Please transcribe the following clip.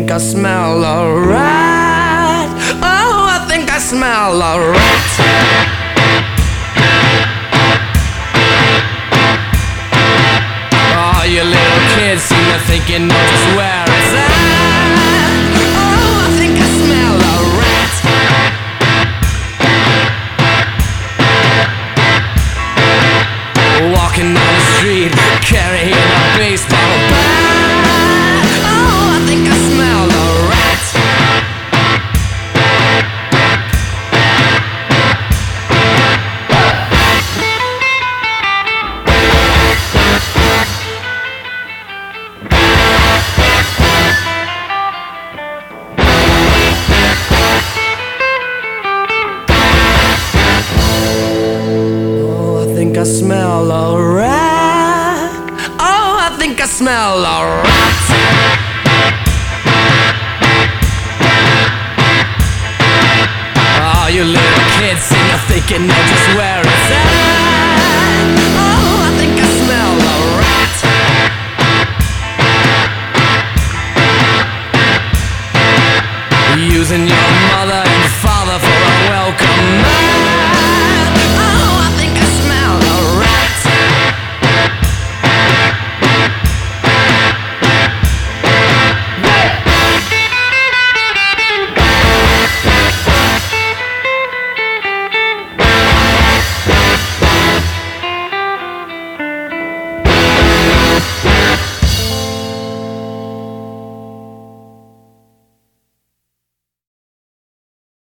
think I smell a rat. Oh, I think I smell a rat. Oh, you little kids seem to think you know just where it's at. Oh, I think I smell a rat. Walking down the street, carrying a baseball bat. Oh, I think I smell a rat. I think I smell a rat. Oh, I think I smell a rat. Oh, you little kids seem to think you know just where it's at. Oh, I think I smell a rat. Using your mother and father for a welcome.